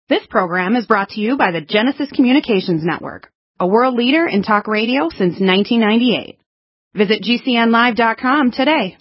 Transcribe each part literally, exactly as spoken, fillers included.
This program is brought to you by the Genesis Communications Network, a world leader in talk radio since nineteen ninety-eight. Visit G C N live dot com today.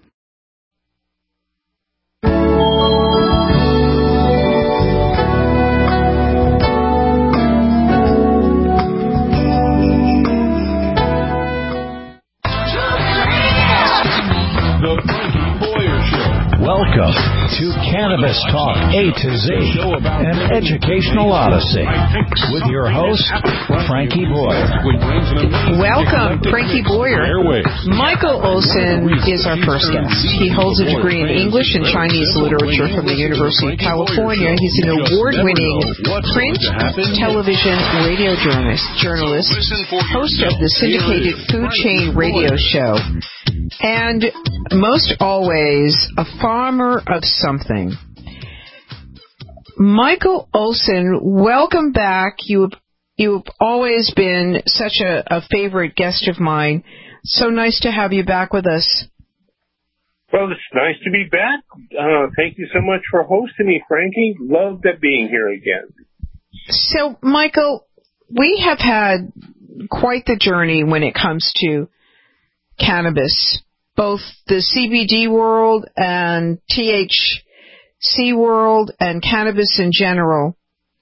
Welcome to Cannabis Talk A to Z, an educational odyssey, with your host, Frankie Boyer. Welcome, Frankie Boyer. Michael Olson is our first guest. He holds a degree in English and Chinese literature from the University of California. He's an award-winning print, television, radio journalist, journalist, host of the syndicated Food Chain radio show, and most always a farmer of something. Michael Olson, welcome back. You, you've always been such a, a favorite guest of mine. So nice to have you back with us. Well, it's nice to be back. Uh, thank you so much for hosting me, Frankie. Love that being here again. So, Michael, we have had quite the journey when it comes to cannabis. Both the C B D world and T H C world and cannabis in general.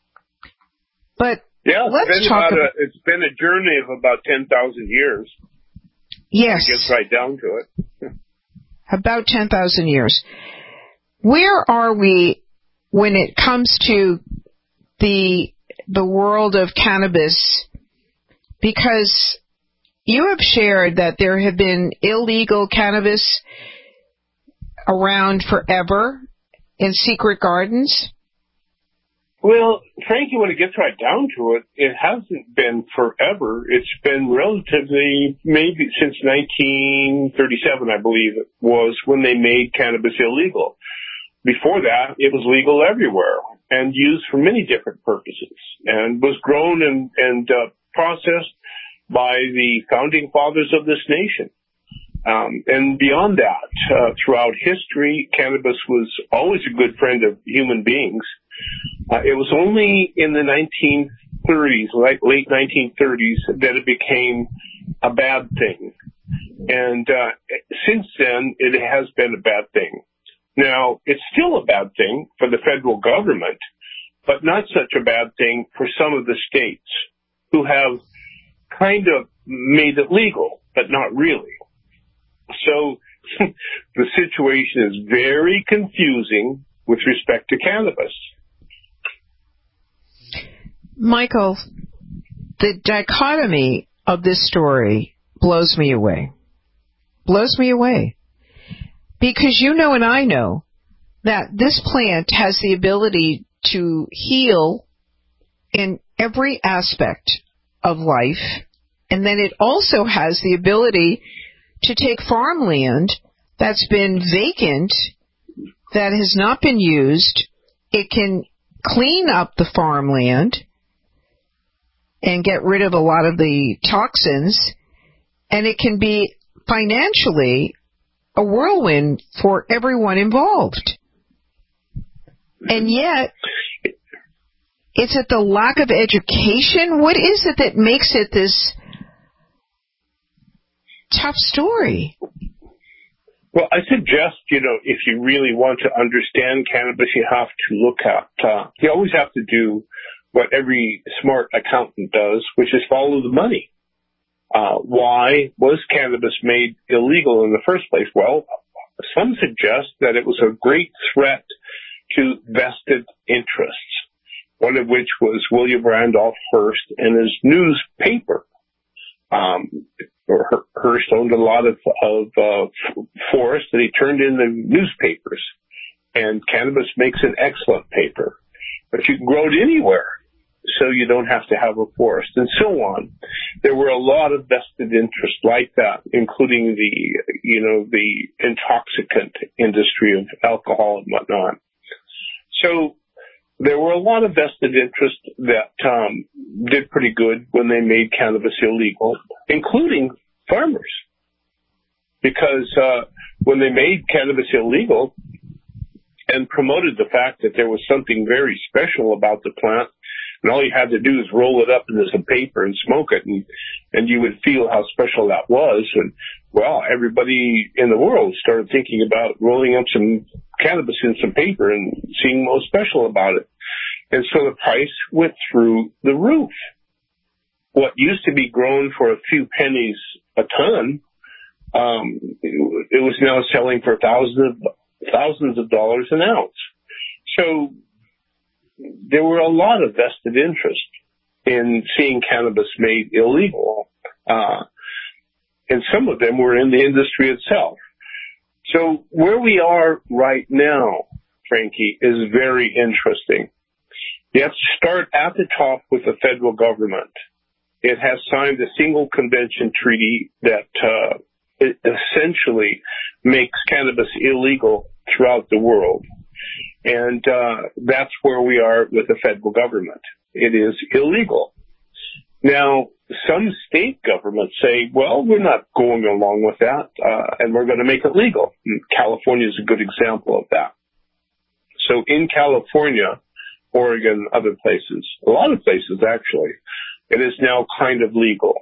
But yeah, let's it's been talk about about a, it's been a journey of about ten thousand years. Yes. It gets right down to it. About ten thousand years. Where are we when it comes to the the world of cannabis? Because you have shared that there have been illegal cannabis around forever in secret gardens. Well, Frankie, when it gets right down to it, it hasn't been forever. It's been relatively, maybe since nineteen thirty-seven, I believe it was, when they made cannabis illegal. Before that, it was legal everywhere and used for many different purposes and was grown and, and uh, processed by the founding fathers of this nation. Um, and beyond that, uh, throughout history, cannabis was always a good friend of human beings. Uh, it was only in the nineteen thirties, like late nineteen thirties, that it became a bad thing. And uh, since then, it has been a bad thing. Now, it's still a bad thing for the federal government, but not such a bad thing for some of the states who have kind of made it legal, but not really. So the situation is very confusing with respect to cannabis. Michael, the dichotomy of this story blows me away. Blows me away. Because you know and I know that this plant has the ability to heal in every aspect of life, and then it also has the ability to take farmland that's been vacant, that has not been used. It can clean up the farmland and get rid of a lot of the toxins, and it can be financially a whirlwind for everyone involved. And yet, is it the lack of education? What is it that makes it this tough story? Well, I suggest, you know, if you really want to understand cannabis, you have to look at, uh, you always have to do what every smart accountant does, which is follow the money. Uh, why was cannabis made illegal in the first place? Well, some suggest that it was a great threat to vested interests, one of which was William Randolph Hearst and his newspaper. Um, Hearst owned a lot of, of uh, forest that he turned into newspapers, and cannabis makes an excellent paper. But you can grow it anywhere, so you don't have to have a forest, and so on. There were a lot of vested interests like that, including the, you know, the intoxicant industry of alcohol and whatnot. So there were a lot of vested interests that um, did pretty good when they made cannabis illegal, including farmers. Because uh, when they made cannabis illegal, and promoted the fact that there was something very special about the plant, and all you had to do is roll it up into some paper and smoke it, and, and you would feel how special that was. And, well, everybody in the world started thinking about rolling up some cannabis in some paper and seeing what was special about it. And so the price went through the roof. What used to be grown for a few pennies a ton, um, it was now selling for thousands of, thousands of dollars an ounce. So there were a lot of vested interest in seeing cannabis made illegal. Uh, and some of them were in the industry itself. So where we are right now, Frankie, is very interesting. You have to start at the top with the federal government. It has signed a single convention treaty that uh, it essentially makes cannabis illegal throughout the world. And uh, that's where we are with the federal government. It is illegal. Now, some state governments say, well, we're not going along with that, uh, and we're going to make it legal. And California is a good example of that. So in California, Oregon, other places, a lot of places actually, it is now kind of legal,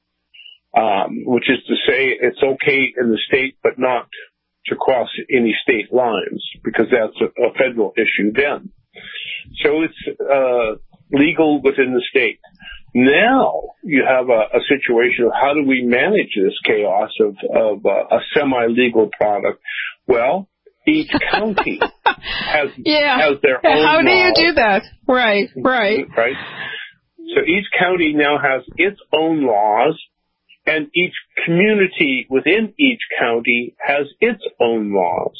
um, which is to say it's okay in the state, but not to cross any state lines, because that's a, a federal issue then. So it's uh, legal within the state. Now you have a, a situation of how do we manage this chaos of, of uh, a semi-legal product? Well, each county has yeah. has their own How do laws. you do that? Right, right. Right. So each county now has its own laws, and each community within each county has its own laws.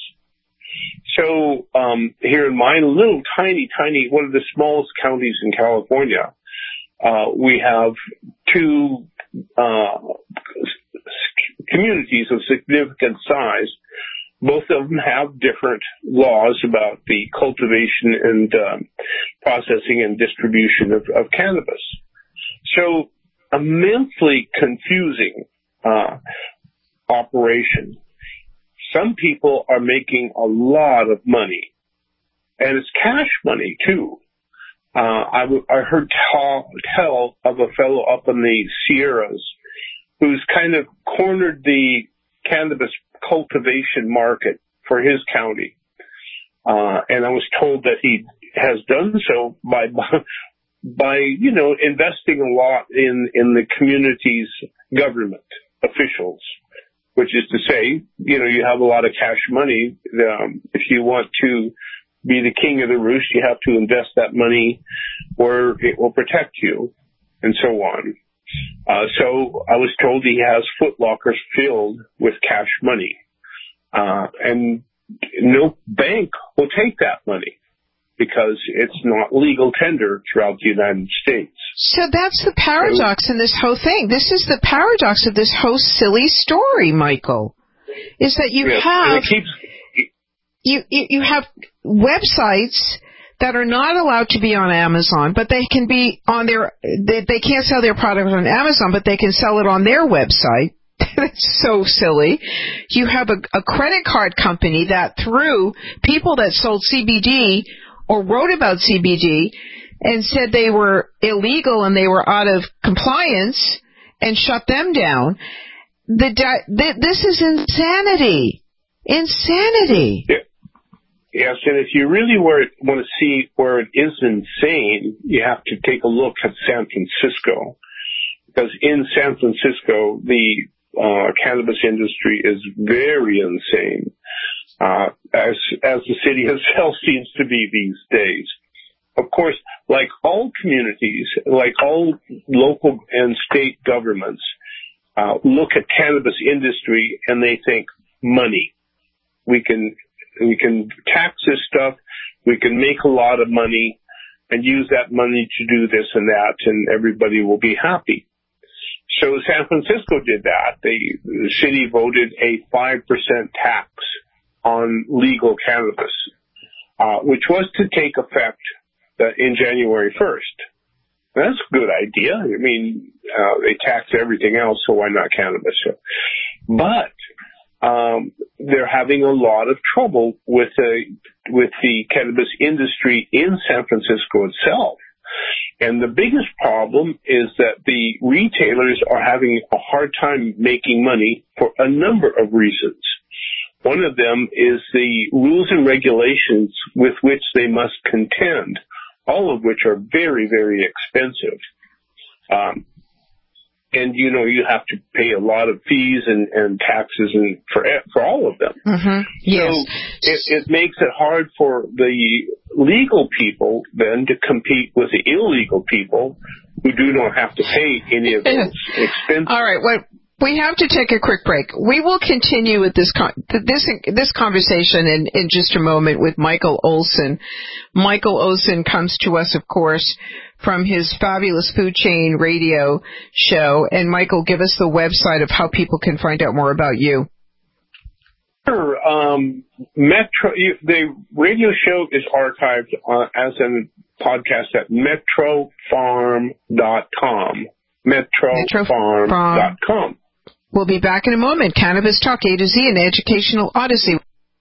So um, here in my little tiny, tiny, one of the smallest counties in California, uh, we have two uh, communities of significant size. Both of them have different laws about the cultivation and um, processing and distribution of, of cannabis. So immensely confusing uh, operation. Some people are making a lot of money, and it's cash money too. Uh, I, w- I heard tell, tell of a fellow up in the Sierras who's kind of cornered the cannabis cultivation market for his county. Uh, and I was told that he has done so by, by, you know, investing a lot in, in the community's government officials, which is to say, you know, you have a lot of cash money. Um, if you want to be the king of the roost, you have to invest that money or it will protect you and so on. Uh, so I was told he has foot lockers filled with cash money. Uh, and no bank will take that money because it's not legal tender throughout the United States. So that's the paradox in this whole thing. This is the paradox of this whole silly story, Michael, is that you yes, have, keeps, you, you, you have websites that are not allowed to be on Amazon, but they can be on their, they, they can't sell their product on Amazon, but they can sell it on their website. That's so silly. You have a, a credit card company that through people that sold C B D or wrote about C B D and said they were illegal and they were out of compliance and shut them down. The, the, this is insanity. Insanity. Yeah. Yes, and if you really were, want to see where it is insane, you have to take a look at San Francisco. Because in San Francisco, the uh, cannabis industry is very insane, uh, as as the city itself seems to be these days. Of course, like all communities, like all local and state governments, uh, look at cannabis industry and they think money. We can we can tax this stuff, we can make a lot of money, and use that money to do this and that, and everybody will be happy. So San Francisco did that. They, the city voted a five percent tax on legal cannabis, uh, which was to take effect uh, in January first. That's a good idea. I mean, uh, they tax everything else, so why not cannabis? But um, they're having a lot of trouble with the with the cannabis industry in San Francisco itself. And the biggest problem is that the retailers are having a hard time making money for a number of reasons. One of them is the rules and regulations with which they must contend, all of which are very, very expensive. Um, and, you know, you have to pay a lot of fees and, and taxes and for for all of them. Mm-hmm. Yes. So it, it makes it hard for the legal people then to compete with the illegal people who do not have to pay any of those expenses. All right. Well, we have to take a quick break. We will continue with this con- this this conversation in, in just a moment with Michael Olson. Michael Olson comes to us, of course, from his Fabulous Food Chain radio show. And Michael, give us the website of how people can find out more about you. Sure. Um, Metro, the radio show is archived uh, as a podcast at metro farm dot com. metro farm dot com. We'll be back in a moment. Cannabis Talk A to Z, an educational odyssey.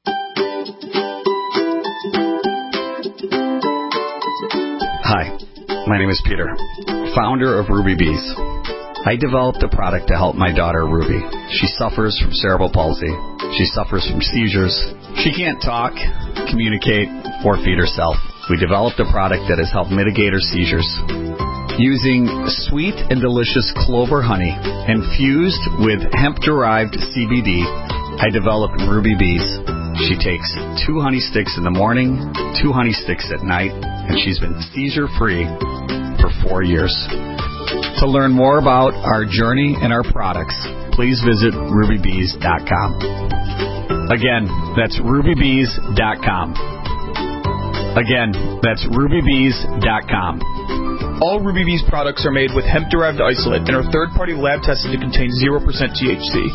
Hi, my name is Peter, founder of Ruby Bees. I developed a product to help my daughter, Ruby. She suffers from cerebral palsy. She suffers from seizures. She can't talk, communicate, or feed herself. We developed a product that has helped mitigate her seizures. Using sweet and delicious clover honey infused with hemp-derived C B D, I developed Ruby Bees. She takes two honey sticks in the morning, two honey sticks at night, and she's been seizure-free for four years. To learn more about our journey and our products, please visit ruby bees dot com. Again, that's ruby bees dot com. Again, that's ruby bees dot com. All Ruby Bees products are made with hemp-derived isolate and are third-party lab tested to contain zero percent T H C.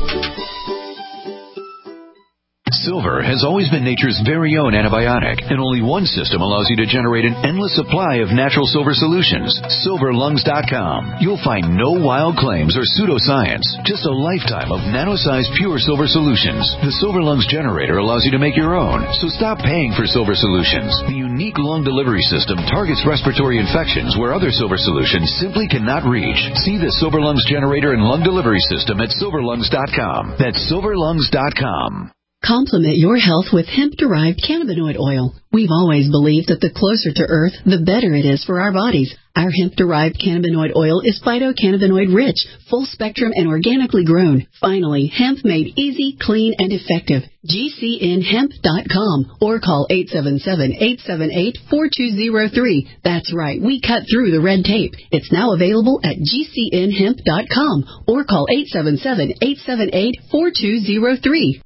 Silver has always been nature's very own antibiotic, and only one system allows you to generate an endless supply of natural silver solutions. silver lungs dot com. You'll find no wild claims or pseudoscience, just a lifetime of nano-sized pure silver solutions. The Silver Lungs generator allows you to make your own, so stop paying for silver solutions. The unique lung delivery system targets respiratory infections where other silver solutions simply cannot reach. See the Silver Lungs generator and lung delivery system at silver lungs dot com. That's silver lungs dot com. Complement your health with hemp-derived cannabinoid oil. We've always believed that the closer to Earth, the better it is for our bodies. Our hemp-derived cannabinoid oil is phytocannabinoid-rich, full-spectrum, and organically grown. Finally, hemp made easy, clean, and effective. G C N hemp dot com or call eight seven seven, eight seven eight, four two zero three. That's right, we cut through the red tape. It's now available at G C N hemp dot com or call eight seven seven, eight seven eight, four two zero three.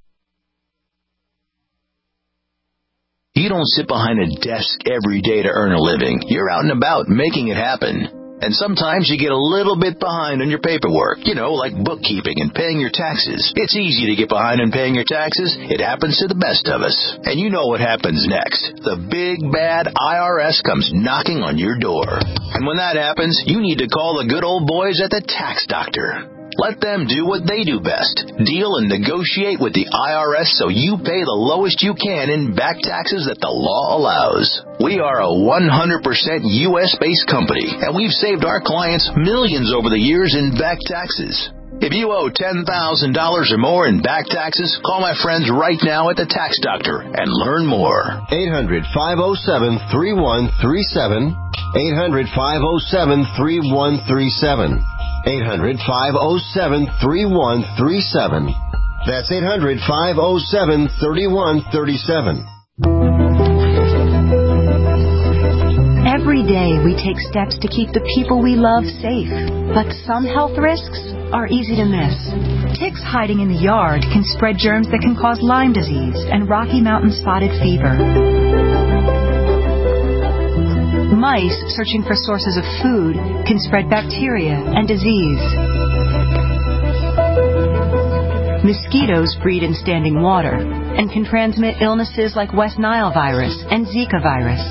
You don't sit behind a desk every day to earn a living. You're out and about making it happen. And sometimes you get a little bit behind on your paperwork, you know, like bookkeeping and paying your taxes. It's easy to get behind on paying your taxes. It happens to the best of us. And you know what happens next. The big, bad I R S comes knocking on your door. And when that happens, you need to call the good old boys at the Tax Doctor. Let them do what they do best. Deal and negotiate with the I R S so you pay the lowest you can in back taxes that the law allows. We are a one hundred percent U S-based company, and we've saved our clients millions over the years in back taxes. If you owe ten thousand dollars or more in back taxes, call my friends right now at the Tax Doctor and learn more. eight hundred, five oh seven, three one three seven. eight hundred, five oh seven, three one three seven. eight hundred, five oh seven, three one three seven. That's eight hundred, five oh seven, three one three seven. Every day we take steps to keep the people we love safe, but some health risks are easy to miss. Ticks hiding in the yard can spread germs that can cause Lyme disease and Rocky Mountain spotted fever. Mice searching for sources of food can spread bacteria and disease. Mosquitoes breed in standing water and can transmit illnesses like West Nile virus and Zika virus.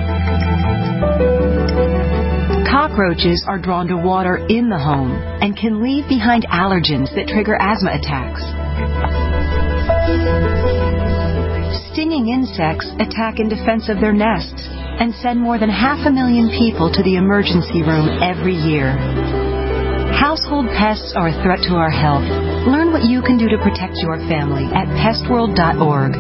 Cockroaches are drawn to water in the home and can leave behind allergens that trigger asthma attacks. Stinging insects attack in defense of their nests and send more than half a million people to the emergency room every year. Household pests are a threat to our health. Learn what you can do to protect your family at pest world dot org.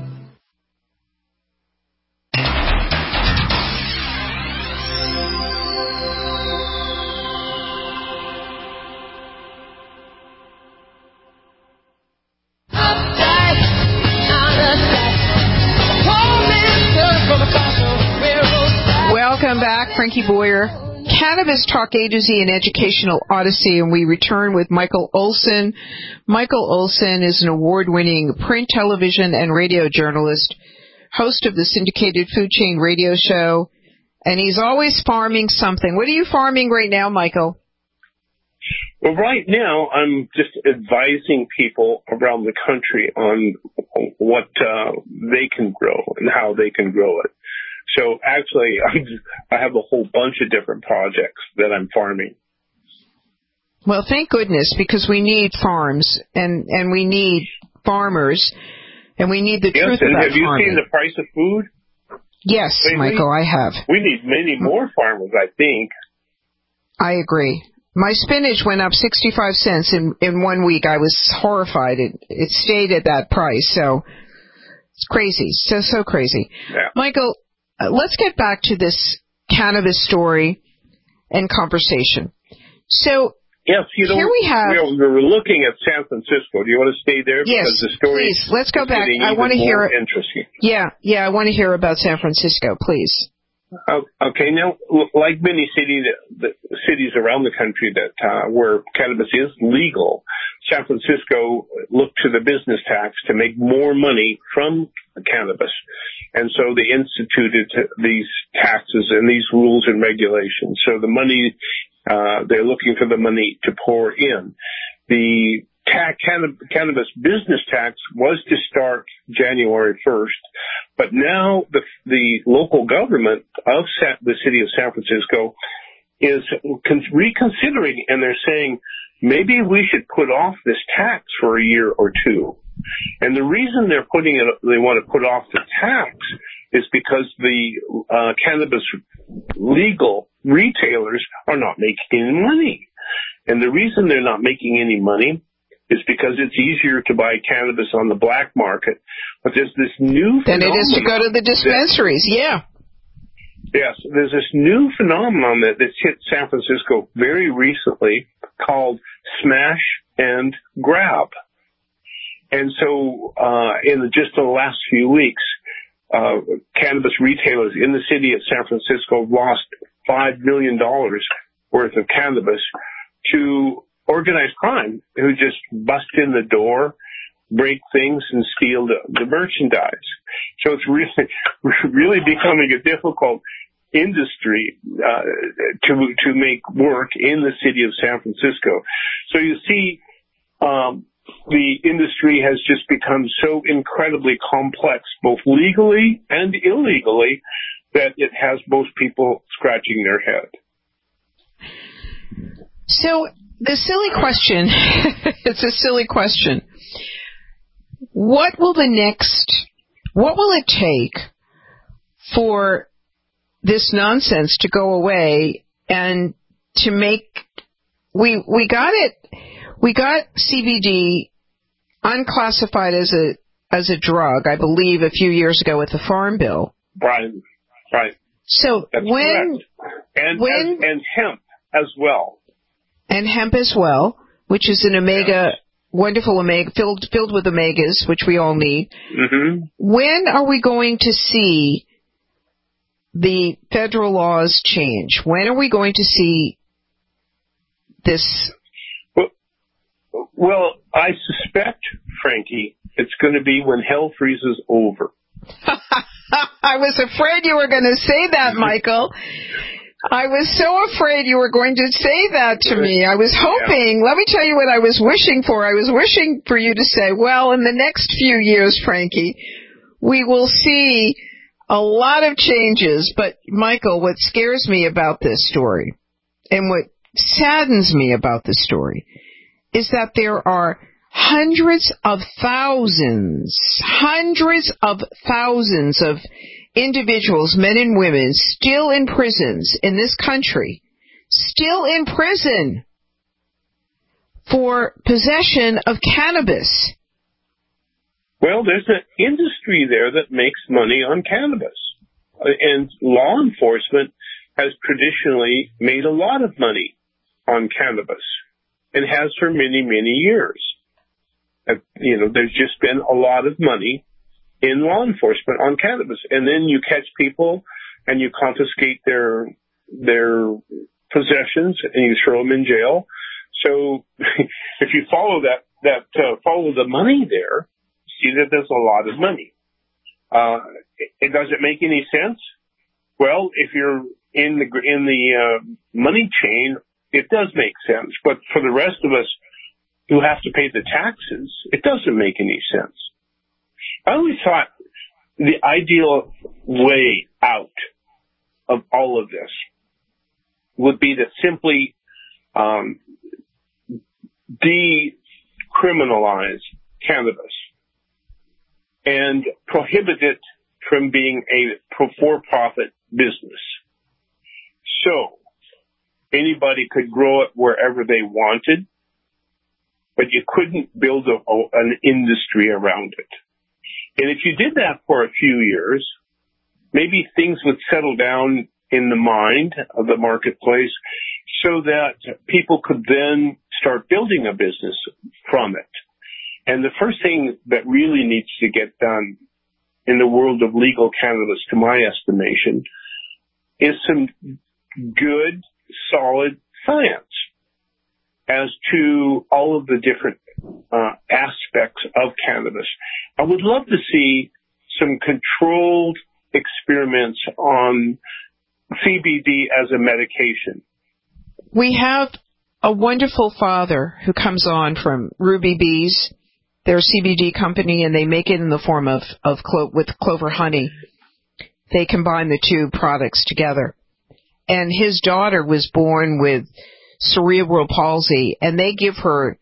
Welcome back, Frankie Boyer. Cannabis Talk A to Z, an educational odyssey, and we return with Michael Olson. Michael Olson is an award-winning print, television, and radio journalist, host of the syndicated Food Chain radio show, and he's always farming something. What are you farming right now, Michael? Well, right now, I'm just advising people around the country on what uh, they can grow and how they can grow it. So actually, I'm just, I have a whole bunch of different projects that I'm farming. Well, thank goodness, because we need farms and, and we need farmers, and we need the yes, truth and about have you farming. seen the price of food? Yes, lately? Michael, I have. We need many more farmers, I think. I agree. My spinach went up sixty-five cents in, in one week. I was horrified. It, it stayed at that price, so it's crazy. So, so crazy. Yeah. Michael, uh, let's get back to this cannabis story and conversation. So, yes, you know, here we have. We're, we're looking at San Francisco. Do you want to stay there? Yes, because the story please. Let's go is back. getting I even want to hear. more interesting. Yeah, yeah, I want to hear about San Francisco, please. Uh, okay, now, like many city, the cities around the country that uh, where cannabis is legal, San Francisco looked to the business tax to make more money from cannabis. And so they instituted these taxes and these rules and regulations. So the money, uh, they're looking for the money to pour in. The ta- canna- cannabis business tax was to start January first, but now the, the local government of Sa- the city of San Francisco is con- reconsidering, and they're saying maybe we should put off this tax for a year or two. And the reason they're putting it, they want to put off the tax is because the uh, cannabis legal retailers are not making any money. And the reason they're not making any money is because it's easier to buy cannabis on the black market. But there's this new Than phenomenon. it is to go to the dispensaries, that, yeah. Yes, there's this new phenomenon that, that's hit San Francisco very recently called smash and grab. And so, uh, in the, just the last few weeks, uh, cannabis retailers in the city of San Francisco lost five million dollars worth of cannabis to organized crime, who just bust in the door, break things, and steal the, the merchandise. So it's really, really becoming a difficult industry, uh, to, to make work in the city of San Francisco. So you see, um, the industry has just become so incredibly complex, both legally and illegally, that it has most people scratching their head. So the silly question, it's a silly question. What will the next, what will it take for this nonsense to go away and to make, we, we got it, we got C B D unclassified as a, as a drug, I believe, a few years ago with the Farm Bill. Right, right. So That's when, correct. And, when, and, and hemp as well. And hemp as well, which is an omega, yeah. wonderful omega, filled filled with omegas, which we all need. Mm-hmm. When are we going to see the federal laws change? When are we going to see this? Well, well I suspect, Frankie, it's going to be when hell freezes over. I was afraid you were going to say that, Michael. I was so afraid you were going to say that to me. I was hoping, yeah. Let me tell you what I was wishing for. I was wishing for you to say, well, in the next few years, Frankie, we will see a lot of changes. But, Michael, what scares me about this story and what saddens me about this story is that there are hundreds of thousands, hundreds of thousands of individuals, men and women, still in prisons in this country, still in prison for possession of cannabis. Well, there's an industry there that makes money on cannabis. And law enforcement has traditionally made a lot of money on cannabis and has for many, many years. Uh, you know, there's just been a lot of money in law enforcement on cannabis. And then you catch people and you confiscate their their possessions and you throw them in jail. So if you follow that, that uh, follow the money there, see that there's a lot of money. Uh, it, does it make any sense? Well, if you're in the in the uh, money chain, it does make sense. But for the rest of us who have to pay the taxes, it doesn't make any sense. I always thought the ideal way out of all of this would be to simply um, decriminalize cannabis and prohibit it from being a for-profit business. So anybody could grow it wherever they wanted, but you couldn't build a, an industry around it. And if you did that for a few years, maybe things would settle down in the mind of the marketplace so that people could then start building a business from it. And the first thing that really needs to get done in the world of legal cannabis, to my estimation, is some good, solid science as to all of the different uh, aspects of cannabis. I would love to see some controlled experiments on C B D as a medication. We have a wonderful father who comes on from Ruby Bees, their C B D company, and they make it in the form of, of clo- with clover honey. They combine the two products together. And his daughter was born with cerebral palsy, and they give her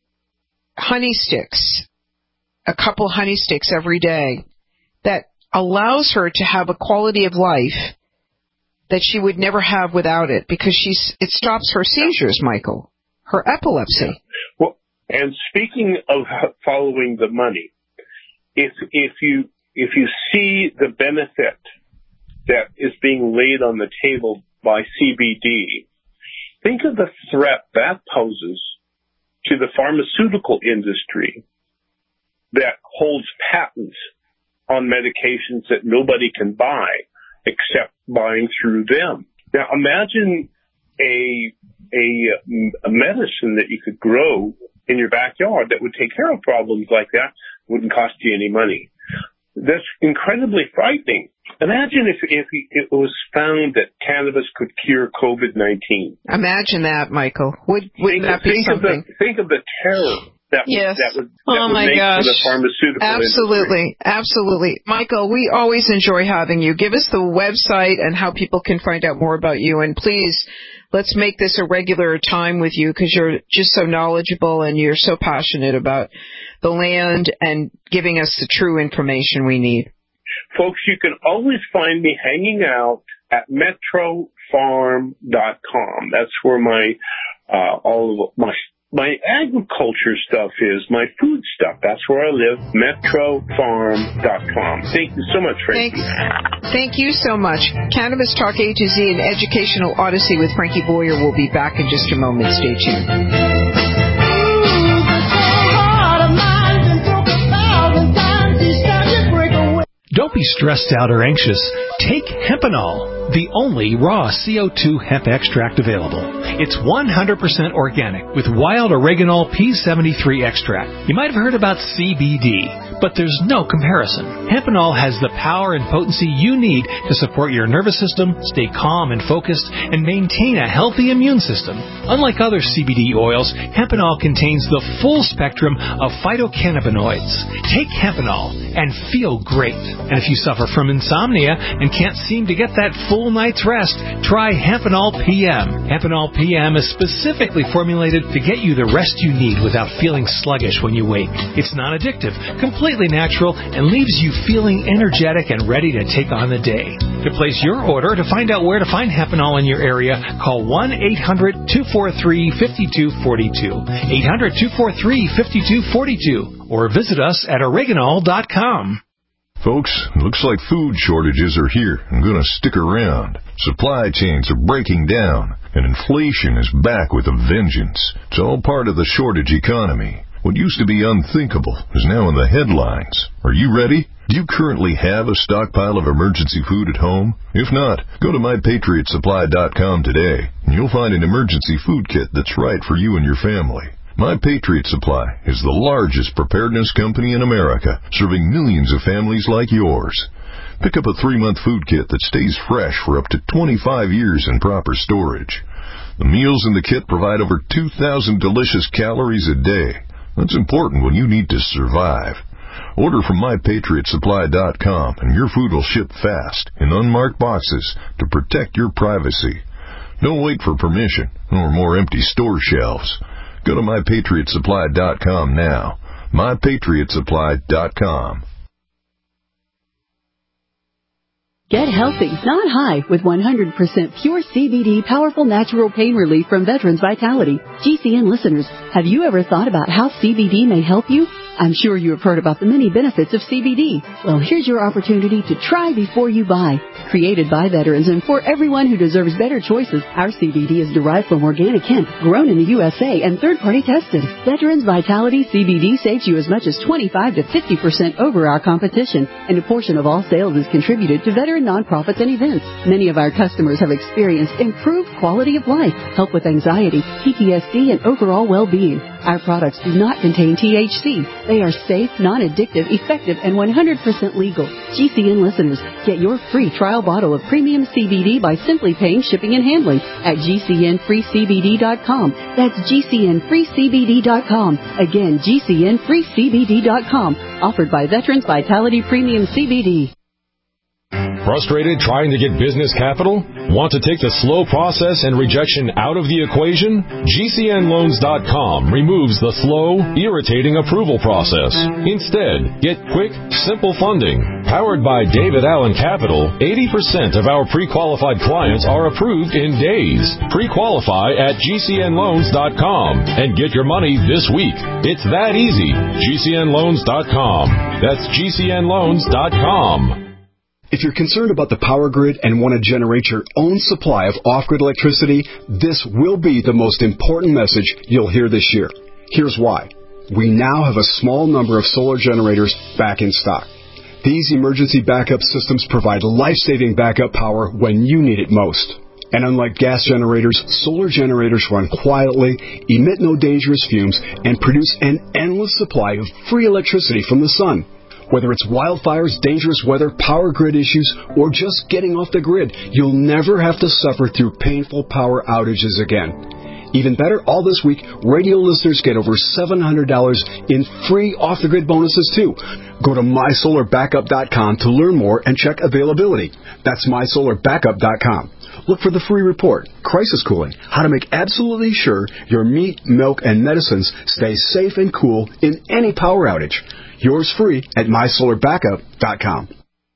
honey sticks, a couple honey sticks every day, that allows her to have a quality of life that she would never have without it, because she's it stops her seizures, Michael, her epilepsy. Well, and speaking of following the money, if if you if you see the benefit that is being laid on the table by C B D, think of the threat that poses to the pharmaceutical industry that holds patents on medications that nobody can buy except buying through them. Now, imagine a, a, a medicine that you could grow in your backyard that would take care of problems like that, wouldn't cost you any money. That's incredibly frightening. Imagine if, if it was found that cannabis could cure COVID nineteen. Imagine that, Michael. Would, wouldn't think, that be think something? Of the, think of the terror that, yes. that would, that oh would my make gosh. for the pharmaceutical Absolutely. industry. Absolutely. Michael, we always enjoy having you. Give us the website and how people can find out more about you. And please, let's make this a regular time with you, because you're just so knowledgeable and you're so passionate about the land and giving us the true information we need. Folks, you can always find me hanging out at metro farm dot com. That's where my uh, all of my my agriculture stuff is, my food stuff. That's where I live, metro farm dot com. Thank you so much, Frankie. Thanks. Thank you so much. Cannabis Talk A to Z, an educational odyssey with Frankie Boyer. We'll be back in just a moment. Stay tuned. Don't be stressed out or anxious. Take Hempanol, the only raw C O two hemp extract available. It's one hundred percent organic with wild oreganol P seventy-three extract. You might have heard about C B D, but there's no comparison. Hempanol has the power and potency you need to support your nervous system, stay calm and focused, and maintain a healthy immune system. Unlike other C B D oils, Hempanol contains the full spectrum of phytocannabinoids. Take Hempanol and feel great. And if you suffer from insomnia and can't seem to get that full full night's rest, try Hempanol P M. Hempanol P M is specifically formulated to get you the rest you need without feeling sluggish when you wake. It's non-addictive, completely natural, and leaves you feeling energetic and ready to take on the day. To place your order, to find out where to find Hempanol in your area, call one eight hundred two four three five two four two, eight hundred two four three five two four two, or visit us at oregonol dot com. Folks, looks like food shortages are here and going to stick around. Supply chains are breaking down, and inflation is back with a vengeance. It's all part of the shortage economy. What used to be unthinkable is now in the headlines. Are you ready? Do you currently have a stockpile of emergency food at home? If not, go to my patriot supply dot com today, and you'll find an emergency food kit that's right for you and your family. My Patriot Supply is the largest preparedness company in America, serving millions of families like yours. Pick up a three-month food kit that stays fresh for up to twenty-five years in proper storage. The meals in the kit provide over two thousand delicious calories a day. That's important when you need to survive. Order from my patriot supply dot com and your food will ship fast in unmarked boxes to protect your privacy. Don't wait for permission or more empty store shelves. Go to my patriot supply dot com now. my patriot supply dot com. Get healthy, not high, with one hundred percent pure C B D powerful natural pain relief from Veterans Vitality. G C N listeners, have you ever thought about how C B D may help you? I'm sure you have heard about the many benefits of C B D. Well, here's your opportunity to try before you buy. Created by veterans and for everyone who deserves better choices, our C B D is derived from organic hemp, grown in the U S A, and third-party tested. Veterans Vitality C B D saves you as much as twenty-five to fifty percent over our competition, and a portion of all sales is contributed to veteran nonprofits and events. Many of our customers have experienced improved quality of life, help with anxiety, P T S D, and overall well-being. Our products do not contain T H C. They are safe, non-addictive, effective, and one hundred percent legal. G C N listeners, get your free trial bottle of premium C B D by simply paying shipping and handling at G C N free C B D dot com. That's G C N free C B D dot com. Again, G C N free C B D dot com. Offered by Veterans Vitality Premium C B D. Frustrated trying to get business capital? Want to take the slow process and rejection out of the equation? G C N loans dot com removes the slow, irritating approval process. Instead, get quick, simple funding. Powered by David Allen Capital, eighty percent of our pre-qualified clients are approved in days. Pre-qualify at G C N loans dot com and get your money this week. It's that easy. G C N loans dot com. That's G C N loans dot com. If you're concerned about the power grid and want to generate your own supply of off-grid electricity, this will be the most important message you'll hear this year. Here's why. We now have a small number of solar generators back in stock. These emergency backup systems provide life-saving backup power when you need it most. And unlike gas generators, solar generators run quietly, emit no dangerous fumes, and produce an endless supply of free electricity from the sun. Whether it's wildfires, dangerous weather, power grid issues, or just getting off the grid, you'll never have to suffer through painful power outages again. Even better, all this week, radio listeners get over seven hundred dollars in free off-the-grid bonuses, too. Go to my solar backup dot com to learn more and check availability. That's my solar backup dot com. Look for the free report, Crisis Cooling, how to make absolutely sure your meat, milk, and medicines stay safe and cool in any power outage. Yours free at my solar backup dot com.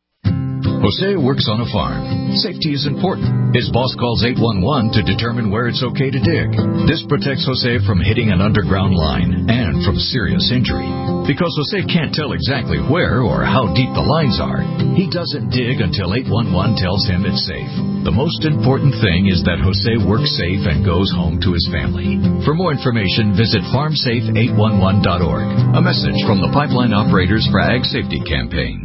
Jose works on a farm. Safety is important. His boss calls eight one one to determine where it's okay to dig. This protects Jose from hitting an underground line and from serious injury. Because Jose can't tell exactly where or how deep the lines are, he doesn't dig until eight one one tells him it's safe. The most important thing is that Jose works safe and goes home to his family. For more information, visit farm safe eight one one dot org. A message from the Pipeline Operators for Ag Safety Campaign.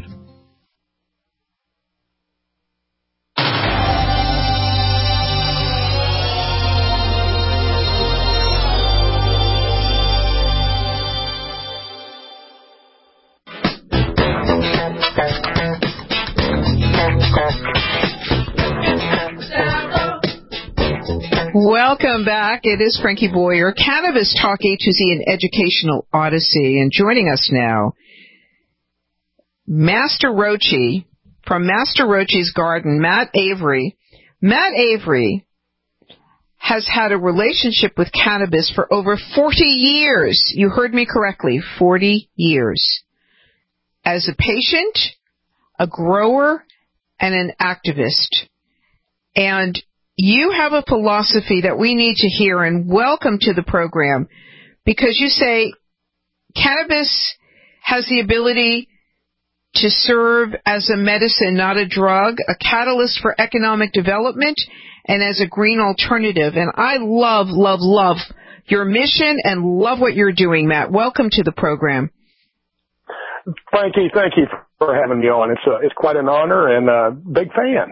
Welcome back. It is Frankie Boyer, Cannabis Talk A to Z, an educational odyssey. And joining us now, Master Roche from Master Roche's Garden, Matt Avery, Matt Avery has had a relationship with cannabis for over forty years. You heard me correctly, forty years. As a patient, a grower, and an activist. And you have a philosophy that we need to hear, and welcome to the program, because you say cannabis has the ability to serve as a medicine, not a drug, a catalyst for economic development, and as a green alternative. And I love, love, love your mission and love what you're doing, Matt. Welcome to the program. Frankie, thank you for having me on. It's a, it's quite an honor and a big fan.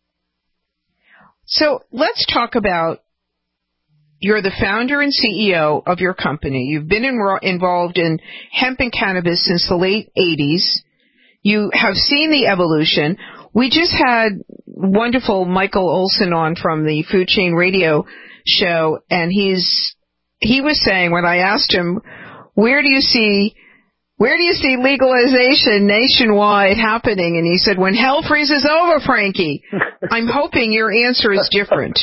So let's talk about, you're the founder and C E O of your company. You've been in, involved in hemp and cannabis since the late eighties. You have seen the evolution. We just had wonderful Michael Olson on from the Food Chain Radio show, and he's he was saying, when I asked him, where do you see where do you see legalization nationwide happening? And he said, when hell freezes over, Frankie. I'm hoping your answer is different.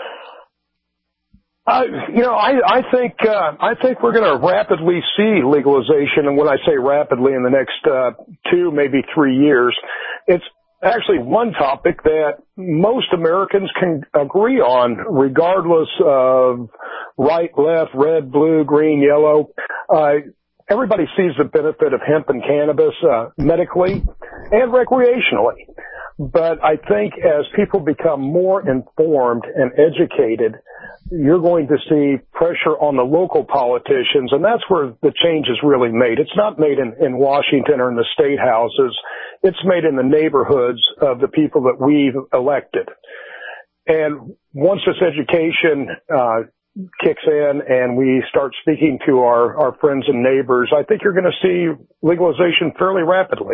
Uh, you know, I, I think uh, I think we're going to rapidly see legalization, and when I say rapidly, in the next uh, two, maybe three years, it's actually one topic that most Americans can agree on, regardless of right, left, red, blue, green, yellow. Uh, everybody sees the benefit of hemp and cannabis uh, medically and recreationally. But I think as people become more informed and educated, you're going to see pressure on the local politicians, and that's where the change is really made. It's not made in, in Washington or in the state houses. It's made in the neighborhoods of the people that we've elected. And once this education uh, kicks in and we start speaking to our, our friends and neighbors, I think you're going to see legalization fairly rapidly.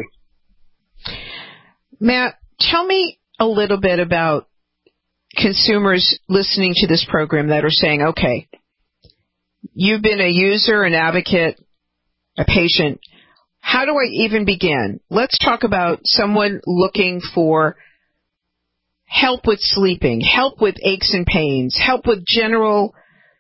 Matt, tell me a little bit about consumers listening to this program that are saying, okay, you've been a user, an advocate, a patient. How do I even begin? Let's talk about someone looking for help with sleeping, help with aches and pains, help with general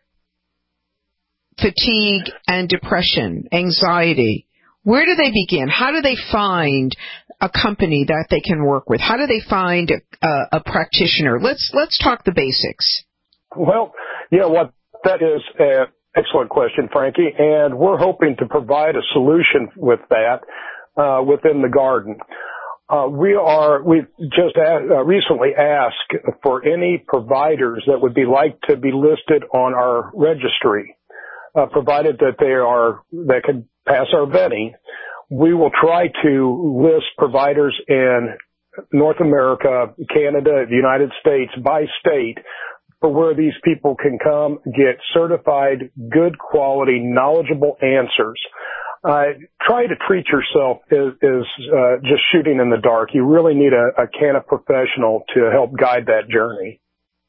fatigue and depression, anxiety. Where do they begin? How do they find a company that they can work with? How do they find a, a practitioner? Let's let's talk the basics. Well, yeah, what that is an excellent question, Frankie, and we're hoping to provide a solution with that uh, within the garden. Uh, we are we just a, uh, recently asked for any providers that would be like to be listed on our registry, uh, provided that they are that could pass our vetting. We will try to list providers in North America, Canada, the United States, by state, for where these people can come get certified, good quality, knowledgeable answers. Uh, try to treat yourself is, is uh, just shooting in the dark. You really need a, a can of professional to help guide that journey.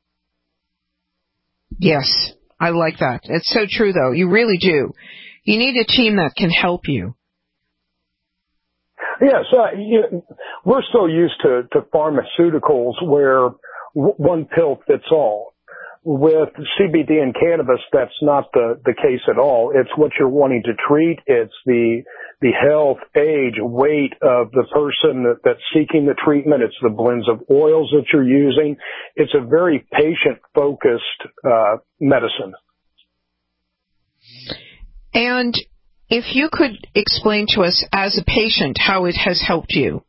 Yes, I like that. It's so true, though. You really do. You need a team that can help you. Yes, uh, you know, we're so used to, to pharmaceuticals where w- one pill fits all. With C B D and cannabis, that's not the, the case at all. It's what you're wanting to treat. It's the the health, age, weight of the person that, that's seeking the treatment. It's the blends of oils that you're using. It's a very patient-focused uh, medicine. And if you could explain to us as a patient how it has helped you.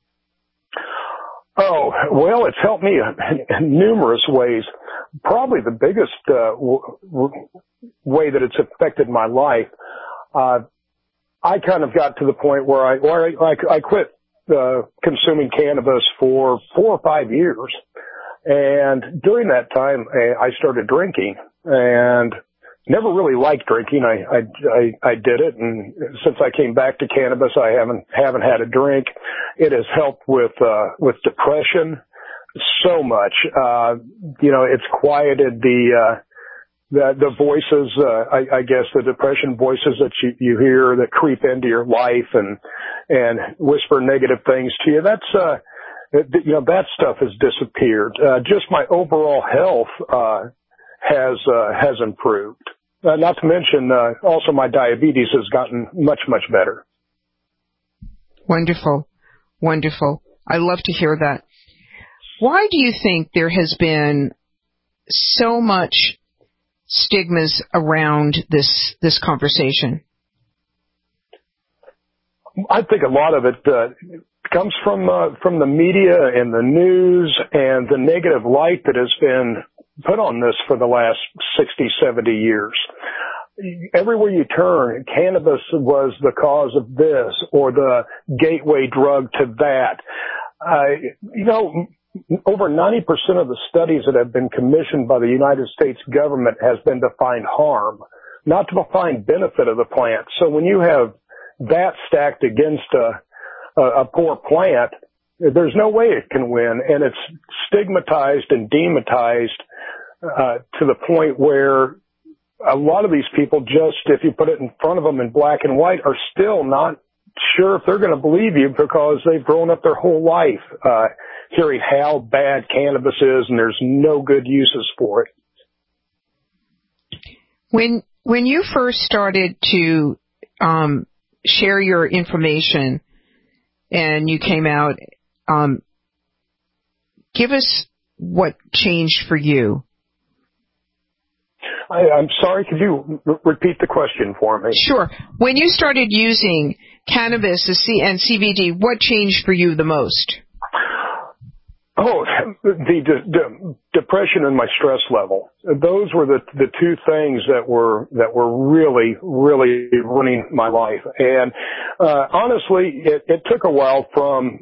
Oh, well, it's helped me in numerous ways. Probably the biggest uh, w- w- way that it's affected my life, uh, I kind of got to the point where I, where I, I quit uh, consuming cannabis for four or five years. And during that time, I started drinking and never really liked drinking. I, I, I, I did it. And since I came back to cannabis, I haven't, haven't had a drink. It has helped with, uh, with depression so much. Uh, you know, it's quieted the, uh, the, the voices, uh, I, I guess the depression voices that you, you hear that creep into your life and, and whisper negative things to you. That's, uh, it, you know, that stuff has disappeared. Uh, just my overall health uh, has uh, has improved. Uh, not to mention, uh, also my diabetes has gotten much, much better. Wonderful. Wonderful. I love to hear that. Why do you think there has been so much stigmas around this this conversation? I think a lot of it uh, comes from uh, from the media and the news and the negative light that has been put on this for the last sixty, seventy years. Everywhere you turn, cannabis was the cause of this or the gateway drug to that. Uh, you know, over ninety percent of the studies that have been commissioned by the United States government has been to find harm, not to find benefit of the plant. So when you have that stacked against a, a, a poor plant, there's no way it can win. And it's stigmatized and demonized uh, to the point where a lot of these people just, if you put it in front of them in black and white, are still not sure if they're going to believe you because they've grown up their whole life uh, hearing how bad cannabis is and there's no good uses for it. When when you first started to um, share your information and you came out, um, give us what changed for you. I, I'm sorry, could you r- repeat the question for me? Sure. When you started using cannabis and C B D, what changed for you the most? Oh, the de- de- depression and my stress level. Those were the the two things that were that were really, really running my life. And uh, honestly, it, it took a while from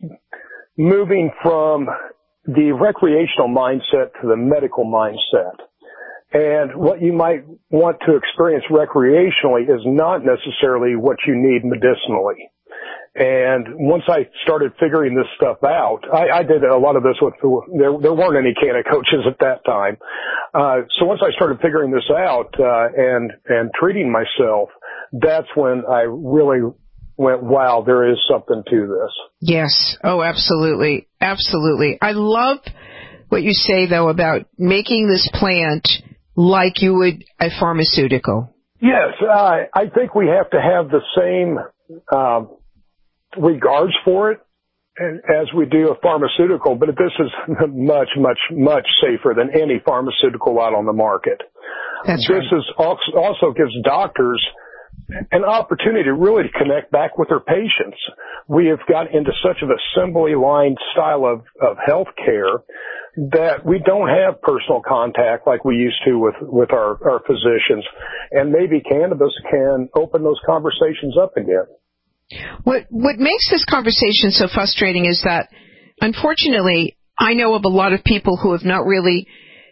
moving from the recreational mindset to the medical mindset. And what you might want to experience recreationally is not necessarily what you need medicinally. And once I started figuring this stuff out, I, I did a lot of this with, there, there weren't any canna coaches at that time. Uh, so once I started figuring this out, uh, and, and treating myself, that's when I really went, wow, there is something to this. Yes. Oh, absolutely. Absolutely. I love what you say, though, about making this plant like you would a pharmaceutical. Yes. Uh, I think we have to have the same, um, regards for it as we do a pharmaceutical, but this is much, much, much safer than any pharmaceutical out on the market. That's this right. is also, also gives doctors an opportunity to really connect back with their patients. We have got into such of assembly line style of, of healthcare that we don't have personal contact like we used to with, with our, our physicians. And maybe cannabis can open those conversations up again. What what makes this conversation so frustrating is that, unfortunately, I know of a lot of people who have not really,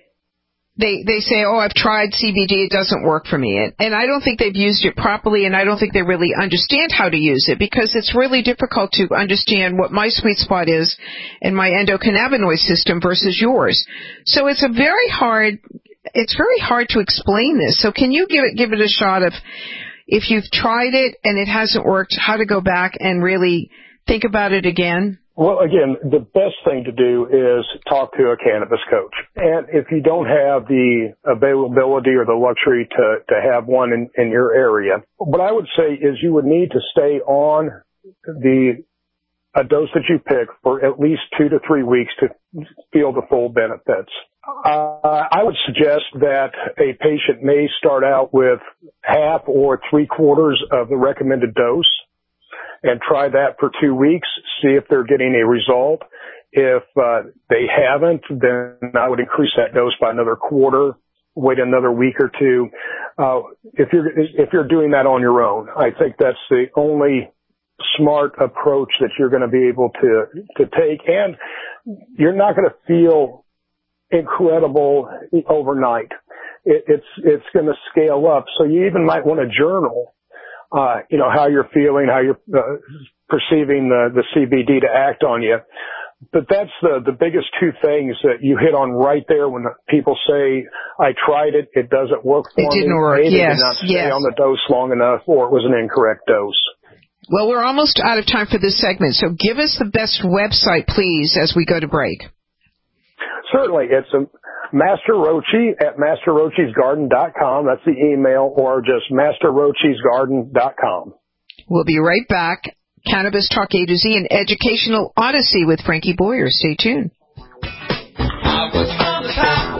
they they say, oh, I've tried C B D, it doesn't work for me. And, and I don't think they've used it properly, and I don't think they really understand how to use it, because it's really difficult to understand what my sweet spot is in my endocannabinoid system versus yours. So it's a very hard, it's very hard to explain this. So can you give it give it a shot of, if you've tried it and it hasn't worked, how to go back and really think about it again? Well, again, the best thing to do is talk to a cannabis coach. And if you don't have the availability or the luxury to, to have one in, in your area, what I would say is you would need to stay on the a dose that you pick for at least two to three weeks to feel the full benefits. Uh, I would suggest that a patient may start out with half or three quarters of the recommended dose and try that for two weeks, see if they're getting a result. If uh, they haven't, then I would increase that dose by another quarter, wait another week or two. Uh, if you're, if you're doing that on your own, I think that's the only smart approach that you're going to be able to, to take. And you're not going to feel incredible overnight. It, it's, it's going to scale up. So you even might want to journal, uh, you know, how you're feeling, how you're uh, perceiving the, the C B D to act on you. But that's the, the biggest two things that you hit on right there when people say, I tried it, it doesn't work for me. It didn't work, They yes, did not stay yes. on the dose long enough, or it was an incorrect dose. Well, we're almost out of time for this segment, so give us the best website, please, as we go to break. Certainly. It's a Master Roche at master roches garden dot com. That's the email, or just master roches garden dot com. We'll be right back. Cannabis Talk A to Z, an educational odyssey with Frankie Boyer. Stay tuned. I was on the top.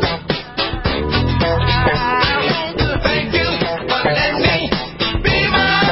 Thank you for letting me be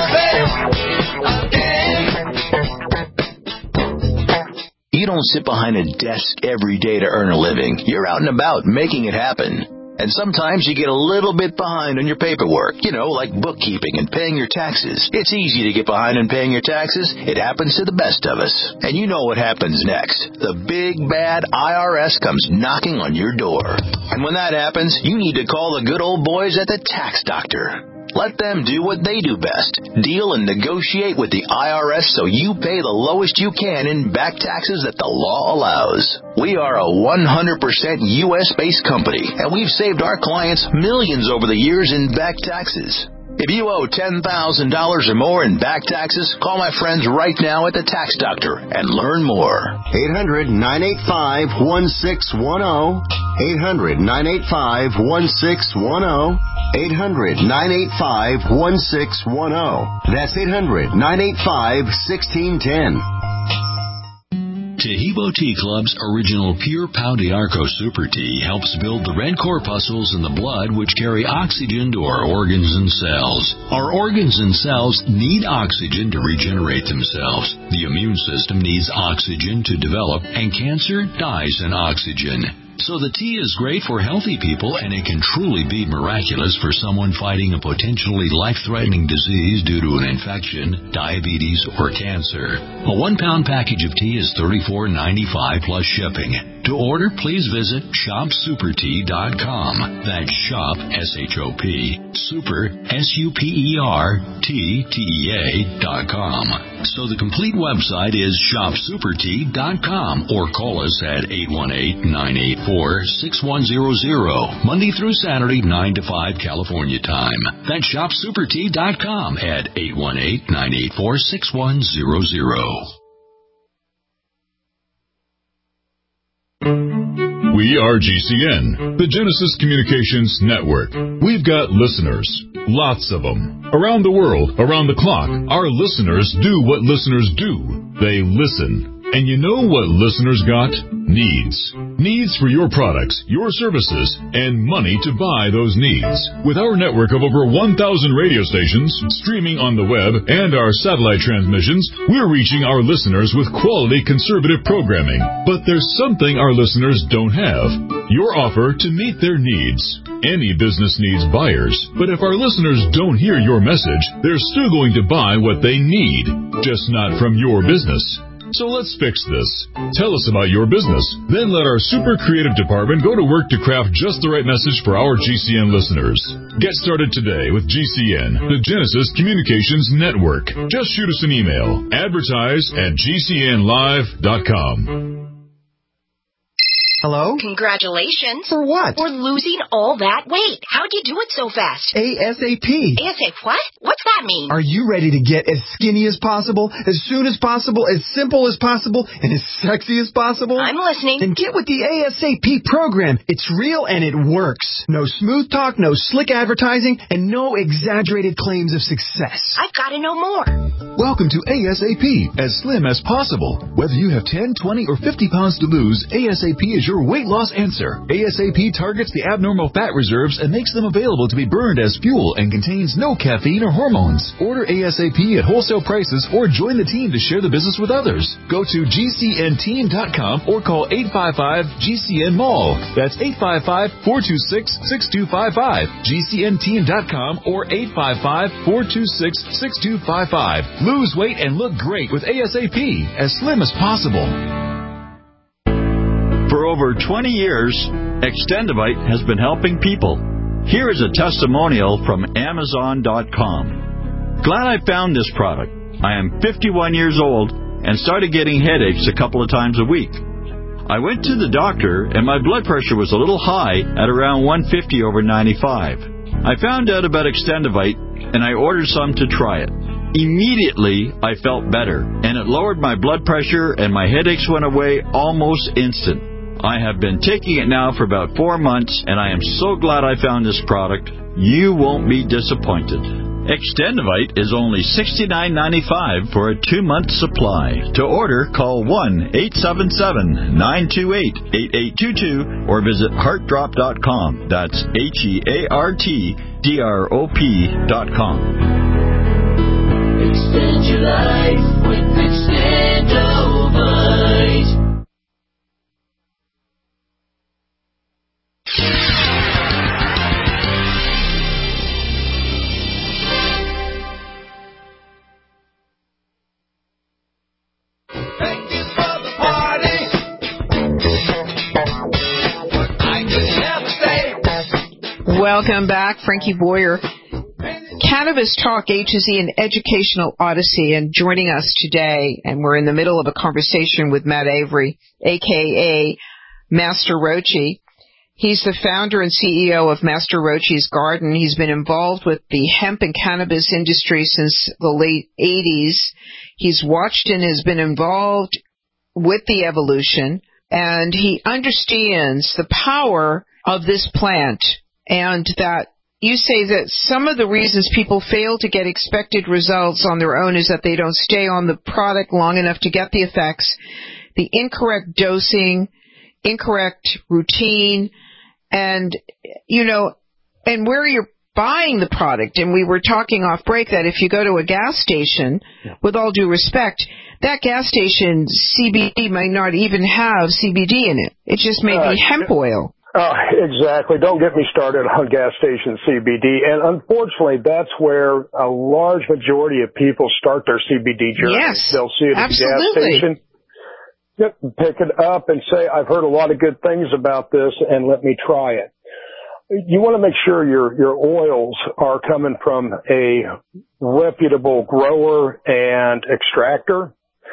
myself again. You don't sit behind a desk every day to earn a living. You're out and about making it happen. And sometimes you get a little bit behind on your paperwork, you know, like bookkeeping and paying your taxes. It's easy to get behind on paying your taxes. It happens to the best of us. And you know what happens next. The big, bad I R S comes knocking on your door. And when that happens, you need to call the good old boys at the Tax Doctor. Let them do what they do best. Deal and negotiate with the I R S so you pay the lowest you can in back taxes that the law allows. We are a one hundred percent U S-based company, and we've saved our clients millions over the years in back taxes. If you owe ten thousand dollars or more in back taxes, call my friends right now at the Tax Doctor and learn more. eight hundred, nine eight five, one six one zero. eight hundred, nine eight five, one six one zero. eight hundred, nine eight five, one six one zero. That's eight hundred, nine eight five, one six one zero. Taheebo Tea Club's original Pure Pau d'Arco Super Tea helps build the red corpuscles in the blood which carry oxygen to our organs and cells. Our organs and cells need oxygen to regenerate themselves. The immune system needs oxygen to develop, and cancer dies in oxygen. So the tea is great for healthy people, and it can truly be miraculous for someone fighting a potentially life-threatening disease due to an infection, diabetes, or cancer. A one-pound package of tea is thirty-four ninety-five plus shipping. To order, please visit shop super tea dot com. That's shop, S H O P, super, S U P E R, T, T E A, dot com. So the complete website is shop super tea dot com, or call us at eight one eight, nine eight four, six one zero zero, Monday through Saturday, nine to five California time. That's shop super tea dot com at eight one eight, nine eight four, six one zero zero. We are G C N, the Genesis Communications Network. We've got listeners, lots of them. Around the world, around the clock, our listeners do what listeners do. They listen. And you know what listeners got? Needs. Needs for your products, your services, and money to buy those needs. With our network of over one thousand radio stations, streaming on the web, and our satellite transmissions, we're reaching our listeners with quality conservative programming. But there's something our listeners don't have. Your offer to meet their needs. Any business needs buyers, but if our listeners don't hear your message, they're still going to buy what they need, just not from your business. So let's fix this. Tell us about your business. Then let our super creative department go to work to craft just the right message for our G C N listeners. Get started today with G C N, the Genesis Communications Network. Just shoot us an email. Advertise at G C N live dot com. Hello? Congratulations. For what? For losing all that weight. How'd you do it so fast? ASAP. ASAP what? What's that mean? Are you ready to get as skinny as possible, as soon as possible, as simple as possible, and as sexy as possible? I'm listening. Then get with the ASAP program. It's real and it works. No smooth talk, no slick advertising, and no exaggerated claims of success. I've got to know more. Welcome to ASAP, as slim as possible. Whether you have ten, twenty, or fifty pounds to lose, ASAP is your weight loss answer. ASAP targets the abnormal fat reserves and makes them available to be burned as fuel and contains no caffeine or hormones. Order ASAP at wholesale prices or join the team to share the business with others. Go to G C N team dot com or call eight five five G C N mall. That's eight five five, four two six, six two five five. G C N team dot com or eight five five, four two six, six two five five. Lose weight and look great with ASAP, as slim as possible. For over twenty years, Extendivite has been helping people. Here is a testimonial from Amazon dot com. Glad I found this product. I am fifty-one years old and started getting headaches a couple of times a week. I went to the doctor and my blood pressure was a little high at around one fifty over ninety-five. I found out about Extendivite and I ordered some to try it. Immediately, I felt better, and it lowered my blood pressure, and my headaches went away almost instant. I have been taking it now for about four months, and I am so glad I found this product. You won't be disappointed. Extendivite is only sixty-nine ninety-five for a two-month supply. To order, call one eight seven seven, nine two eight, eight eight two two or visit heart drop dot com. That's H E A R T D R O P dot com. Extend your life with Extendivite. Welcome back, Frankie Boyer. Cannabis Talk, A to Z, an educational odyssey, and joining us today, and we're in the middle of a conversation with Matt Avery, a k a. Master Roche. He's the founder and C E O of Master Roche's Garden. He's been involved with the hemp and cannabis industry since the late eighties. He's watched and has been involved with the evolution, and he understands the power of this plant, and that you say that some of the reasons people fail to get expected results on their own is that they don't stay on the product long enough to get the effects, the incorrect dosing, incorrect routine, and, you know, and where you're buying the product. And we were talking off break that if you go to a gas station, with all due respect, that gas station C B D might not even have C B D in it. It just may be hemp oil. Uh, exactly. Don't get me started on gas station C B D. And unfortunately, that's where a large majority of people start their C B D journey. Yes, they'll see it at the gas station, yep, pick it up and say, I've heard a lot of good things about this, and let me try it. You want to make sure your, your oils are coming from a reputable grower and extractor.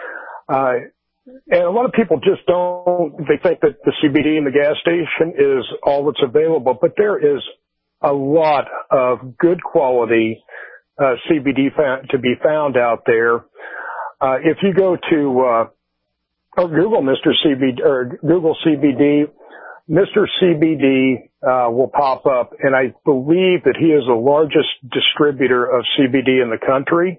Uh, And a lot of people just don't, they think that the C B D in the gas station is all that's available, but there is a lot of good quality uh, C B D fa- to be found out there. Uh, if you go to, uh, or Google Mister C B D, or Google C B D, Mister C B D uh, will pop up, and I believe that he is the largest distributor of C B D in the country.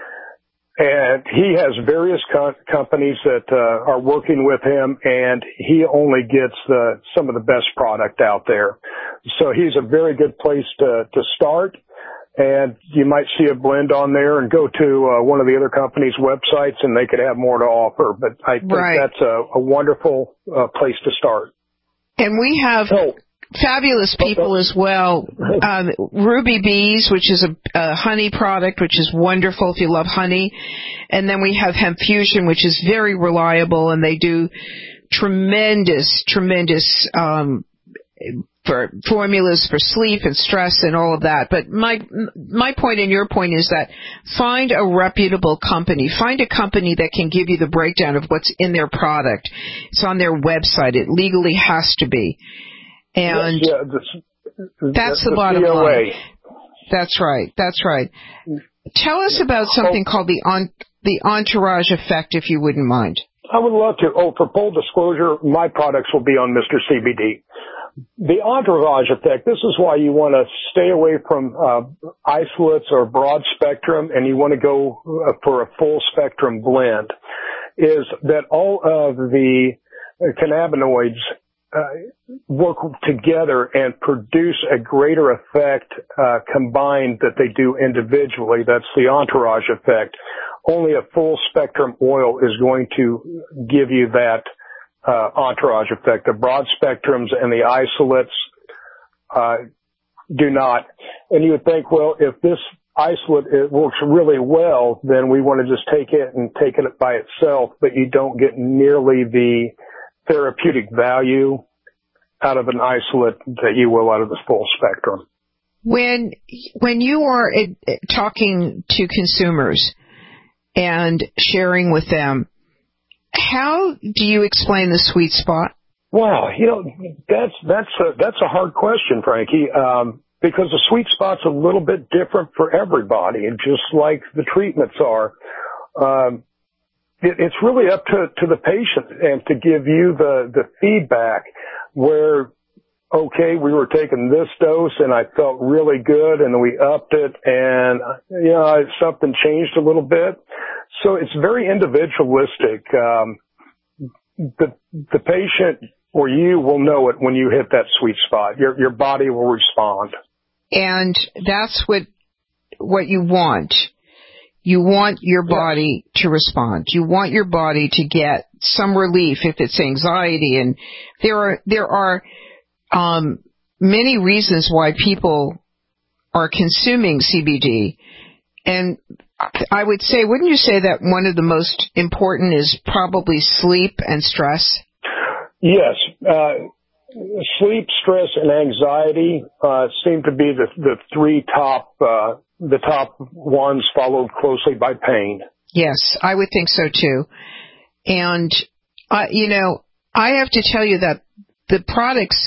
And he has various co- companies that uh, are working with him, and he only gets the, some of the best product out there. So he's a very good place to, to start. And you might see a blend on there and go to uh, one of the other companies' websites, and they could have more to offer. But I think right. that's a, a wonderful uh, place to start. And we have oh. fabulous people as well. Um, Ruby Bees, which is a, a honey product, which is wonderful if you love honey. And then we have Hemp Fusion, which is very reliable, and they do tremendous, tremendous um, for formulas for sleep and stress and all of that. But my my point and your point is that find a reputable company. Find a company that can give you the breakdown of what's in their product. It's on their website. It legally has to be. And yes, yeah, the, that's the, the bottom C O A. line. That's right. That's right. Tell us about something called the on, the entourage effect, if you wouldn't mind. I would love to. Oh, for full disclosure, my products will be on Mister C B D. The entourage effect, this is why you want to stay away from uh, isolates or broad spectrum, and you want to go uh, for a full spectrum blend, is that all of the cannabinoids uh, work together and produce a greater effect uh, combined that they do individually. That's the entourage effect. Only a full spectrum oil is going to give you that uh, entourage effect. The broad spectrums and the isolates uh, do not. And you would think, well, if this isolate it works really well, then we want to just take it and take it by itself, but you don't get nearly the therapeutic value out of an isolate that you will out of the full spectrum. When when you are uh, talking to consumers and sharing with them, how do you explain the sweet spot? Wow, you know, that's that's a, that's a hard question, Frankie. Um, because the sweet spot's a little bit different for everybody, and just like the treatments are. Um, it, it's really up to, to the patient and to give you the, the feedback where, okay, we were taking this dose and I felt really good, and then we upped it, and, you know, something changed a little bit. So it's very individualistic. Um, the, the patient or you will know it when you hit that sweet spot. Your, your body will respond. And that's what, what you want. You want your body to respond. You want your body to get some relief if it's anxiety. And there are, there are, um, many reasons why people are consuming C B D. And I would say, wouldn't you say that one of the most important is probably sleep and stress? Yes. Uh, sleep, stress, and anxiety uh, seem to be the, the three top, uh, the top ones, followed closely by pain. Yes, I would think so too. And, uh, you know, I have to tell you that the products,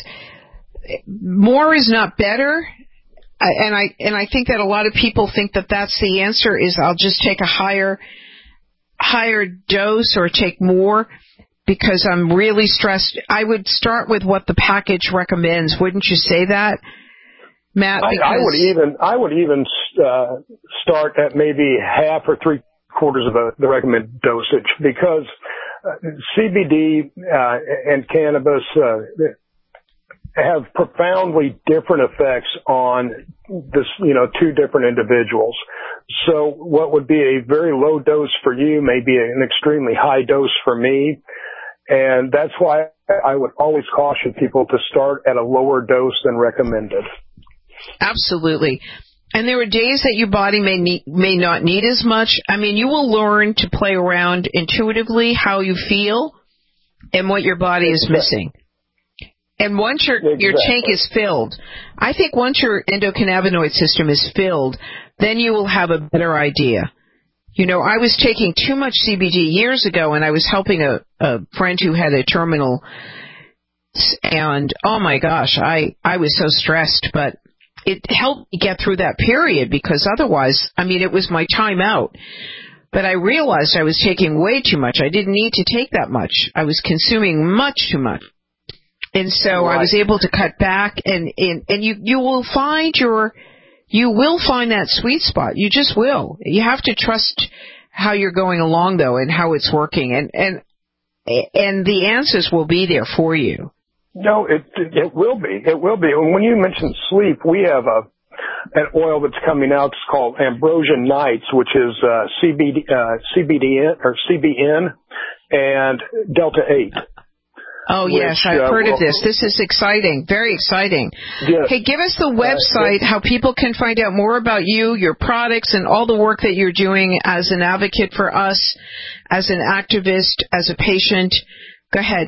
more is not better. And I and I think that a lot of people think that that's the answer, is I'll just take a higher higher dose or take more because I'm really stressed. I would start with what the package recommends. Wouldn't you say that, Matt? I, I would even I would even uh, start at maybe half or three quarters of the, the recommended dosage, because uh, C B D uh, and cannabis uh, have profoundly different effects on this, you know, two different individuals. So what would be a very low dose for you may be an extremely high dose for me. And that's why I would always caution people to start at a lower dose than recommended. Absolutely. And there are days that your body may need, may not need as much. I mean, you will learn to play around intuitively how you feel and what your body is missing. And once your, exactly. your tank is filled, I think once your endocannabinoid system is filled, then you will have a better idea. You know, I was taking too much C B D years ago, and I was helping a, a friend who had a terminal, and oh my gosh, I, I was so stressed, but it helped me get through that period, because otherwise, I mean, it was my time out. But I realized I was taking way too much. I didn't need to take that much. I was consuming much too much. And so right. I was able to cut back, and, and, and you, you will find your, you will find that sweet spot. You just will. You have to trust how you're going along, though, and how it's working, and, and, and the answers will be there for you. No, it, it will be. It will be. And when you mentioned sleep, we have a, an oil that's coming out. It's called Ambrosia Nights, which is, uh, C B D, uh, C B D N or C B N and Delta eight. Oh, Which, yes, I've uh, heard well, of this. This is exciting, very exciting. Yes. Hey, give us the website, uh, how people can find out more about you, your products, and all the work that you're doing as an advocate for us, as an activist, as a patient. Go ahead.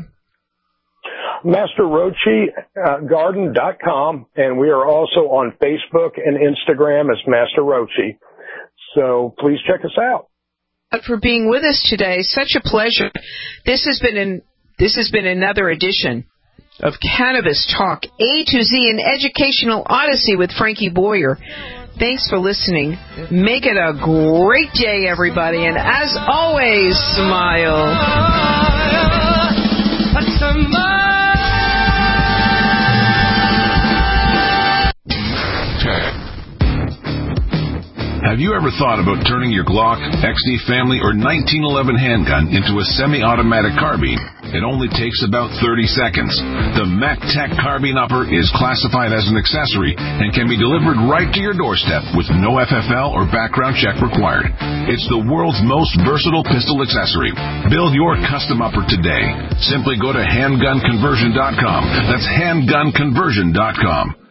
Master Roche Garden dot com, and we are also on Facebook and Instagram as Master Roche. So please check us out. For being with us today, such a pleasure. This has been an This has been another edition of Cannabis Talk, A to Z, an educational odyssey with Frankie Boyer. Thanks for listening. Make it a great day, everybody. And as always, smile. Have you ever thought about turning your Glock, X D Family, or nineteen eleven handgun into a semi-automatic carbine? It only takes about thirty seconds. The MacTac Carbine Upper is classified as an accessory and can be delivered right to your doorstep with no F F L or background check required. It's the world's most versatile pistol accessory. Build your custom upper today. Simply go to handgun conversion dot com. That's handgun conversion dot com.